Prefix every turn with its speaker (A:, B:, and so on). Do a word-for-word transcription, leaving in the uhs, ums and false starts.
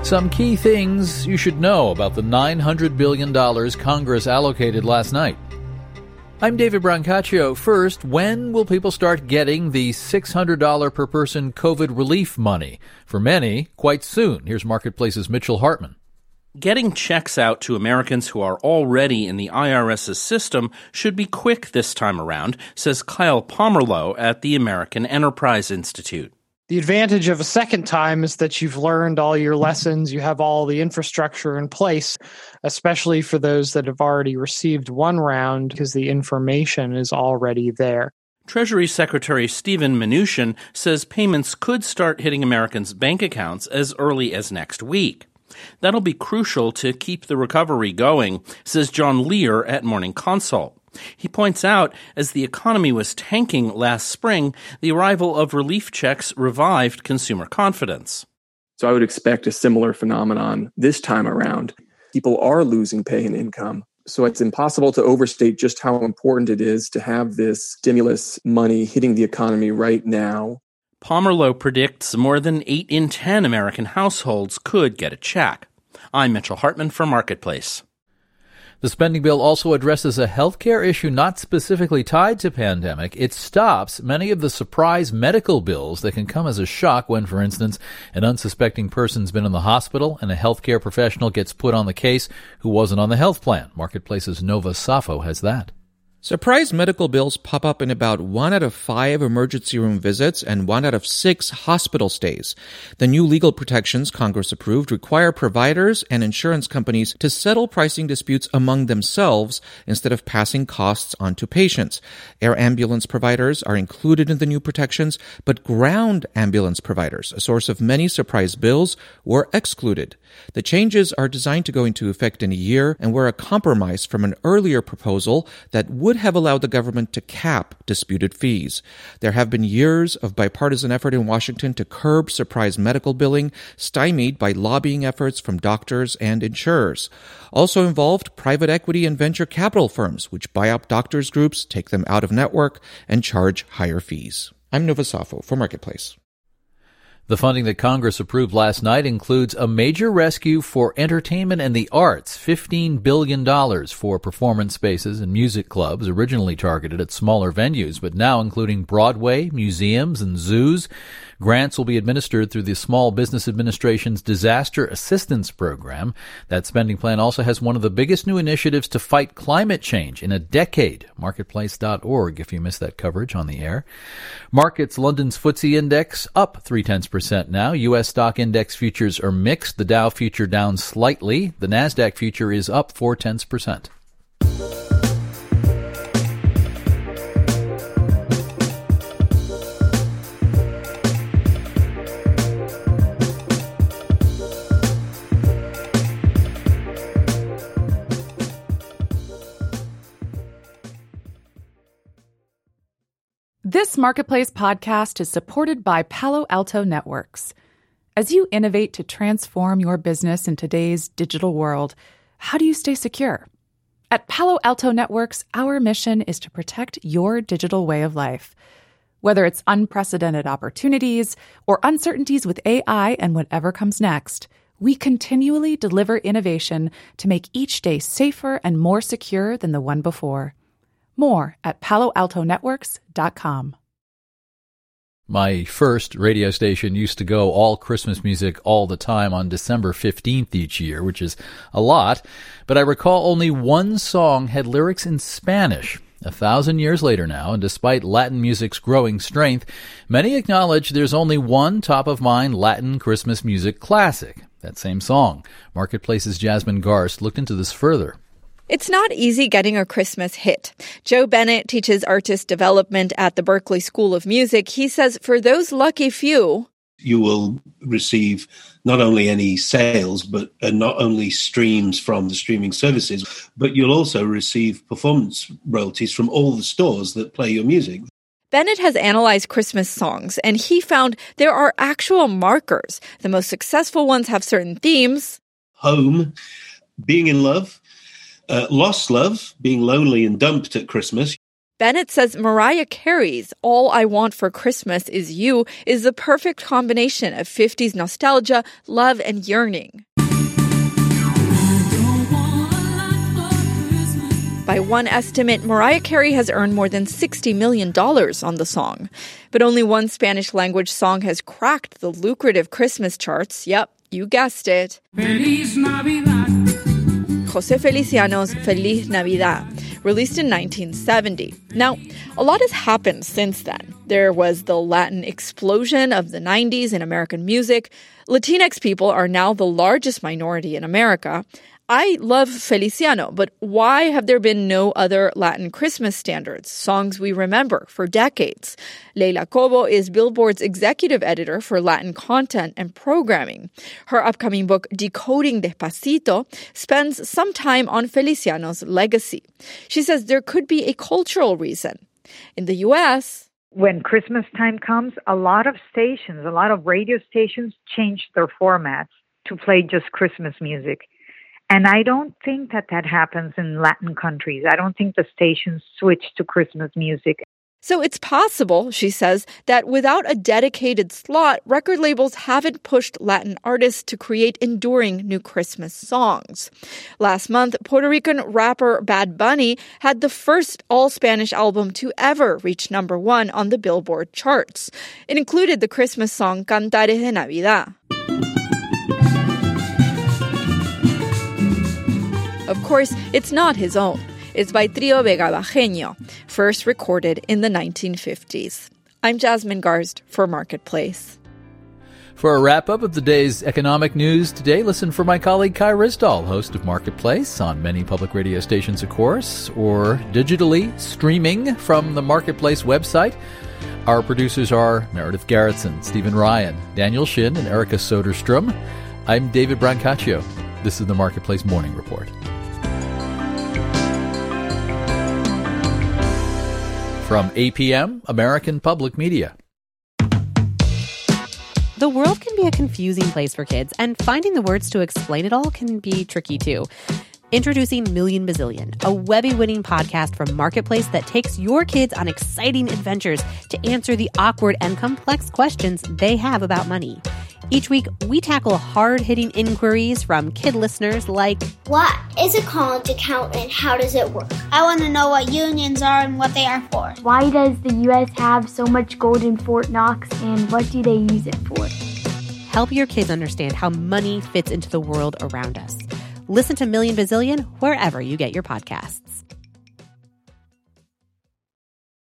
A: Some key things you should know about the nine hundred billion dollars Congress allocated last night. I'm David Brancaccio. First, when will people start getting the six hundred dollars per person COVID relief money? For many, quite soon. Here's Marketplace's Mitchell Hartman.
B: Getting checks out to Americans who are already in the I R S's system should be quick this time around, says Kyle Pomerleau at the American Enterprise Institute.
C: The advantage of a second time is that you've learned all your lessons, you have all the infrastructure in place, especially for those that have already received one round because the information is already there.
B: Treasury Secretary Steven Mnuchin says payments could start hitting Americans' bank accounts as early as next week. That'll be crucial to keep the recovery going, says John Lear at Morning Consult. He points out, as the economy was tanking last spring, the arrival of relief checks revived consumer confidence.
D: So I would expect a similar phenomenon this time around. People are losing pay and income. So it's impossible to overstate just how important it is to have this stimulus money hitting the economy right now.
B: Pomerleau predicts more than eight in ten American households could get a check. I'm Mitchell Hartman for Marketplace.
A: The spending bill also addresses a healthcare issue not specifically tied to pandemic. It stops many of the surprise medical bills that can come as a shock when, for instance, an unsuspecting person's been in the hospital and a healthcare professional gets put on the case who wasn't on the health plan. Marketplace's Nova Safo has that.
E: Surprise medical bills pop up in about one out of five emergency room visits and one out of six hospital stays. The new legal protections Congress approved require providers and insurance companies to settle pricing disputes among themselves instead of passing costs on to patients. Air ambulance providers are included in the new protections, but ground ambulance providers, a source of many surprise bills, were excluded. The changes are designed to go into effect in a year and were a compromise from an earlier proposal that would have allowed the government to cap disputed fees. There have been years of bipartisan effort in Washington to curb surprise medical billing, stymied by lobbying efforts from doctors and insurers. Also involved private equity and venture capital firms, which buy up doctors' groups, take them out of network, and charge higher fees. I'm Nova Safo for Marketplace.
A: The funding that Congress approved last night includes a major rescue for entertainment and the arts, fifteen billion dollars for performance spaces and music clubs, originally targeted at smaller venues, but now including Broadway, museums, and zoos. Grants will be administered through the Small Business Administration's Disaster Assistance Program. That spending plan also has one of the biggest new initiatives to fight climate change in a decade. Marketplace dot org if you missed that coverage on the air. Markets, London's F T S E index up three-tenths percent now. U S stock index futures are mixed. The Dow future down slightly. The NASDAQ future is up four-tenths percent.
F: This Marketplace podcast is supported by Palo Alto Networks. As you innovate to transform your business in today's digital world, how do you stay secure? At Palo Alto Networks, our mission is to protect your digital way of life. Whether it's unprecedented opportunities or uncertainties with A I and whatever comes next, we continually deliver innovation to make each day safer and more secure than the one before. More at palo alto networks dot com.
A: My first radio station used to go all Christmas music all the time on December fifteenth each year, which is a lot, but I recall only one song had lyrics in Spanish. A thousand years later now, and despite Latin music's growing strength, many acknowledge there's only one top-of-mind Latin Christmas music classic, that same song. Marketplace's Jasmine Garst looked into this further.
G: It's not easy getting a Christmas hit. Joe Bennett teaches artist development at the Berklee School of Music. He says for those lucky few,
H: you will receive not only any sales, but uh, not only streams from the streaming services, but you'll also receive performance royalties from all the stores that play your music.
G: Bennett has analyzed Christmas songs, and he found there are actual markers. The most successful ones have certain themes.
H: Home, being in love, uh, lost love, being lonely and dumped at Christmas.
G: Bennett says Mariah Carey's All I Want for Christmas Is You is the perfect combination of fifties nostalgia, love, and yearning. By one estimate, Mariah Carey has earned more than sixty million dollars on the song. But only one Spanish-language song has cracked the lucrative Christmas charts. Yep, you guessed it. Feliz Navidad. José Feliciano's Feliz Navidad, released in nineteen seventy. Now, a lot has happened since then. There was the Latin explosion of the nineties in American music. Latinx people are now the largest minority in America. I love Feliciano, but why have there been no other Latin Christmas standards, songs we remember for decades? Leila Cobo is Billboard's executive editor for Latin content and programming. Her upcoming book, Decoding Despacito, spends some time on Feliciano's legacy. She says there could be a cultural reason. In the U S,
I: when Christmas time comes, a lot of stations, a lot of radio stations change their formats to play just Christmas music. And I don't think that that happens in Latin countries. I don't think the stations switch to Christmas music.
G: So it's possible, she says, that without a dedicated slot, record labels haven't pushed Latin artists to create enduring new Christmas songs. Last month, Puerto Rican rapper Bad Bunny had the first all-Spanish album to ever reach number one on the Billboard charts. It included the Christmas song Cantares de Navidad. Of course, it's not his own. It's by Trio Vega Bajeño, first recorded in the nineteen fifties. I'm Jasmine Garsd for Marketplace.
A: For a wrap-up of the day's economic news today, listen for my colleague Kai Risdal, host of Marketplace, on many public radio stations, of course, or digitally streaming from the Marketplace website. Our producers are Meredith Garrettson, Stephen Ryan, Daniel Shin, and Erica Soderstrom. I'm David Brancaccio. This is the Marketplace Morning Report. From A P M, American Public Media.
J: The world can be a confusing place for kids, and finding the words to explain it all can be tricky too. Introducing Million Bazillion, a Webby-winning podcast from Marketplace that takes your kids on exciting adventures to answer the awkward and complex questions they have about money. Each week, we tackle hard-hitting inquiries from kid listeners like,
K: what is a college account and how does it work? I want to know what unions are and what they are for.
L: Why does the U S have so much gold in Fort Knox and what do they use it for?
J: Help your kids understand how money fits into the world around us. Listen to Million Bazillion wherever you get your podcasts.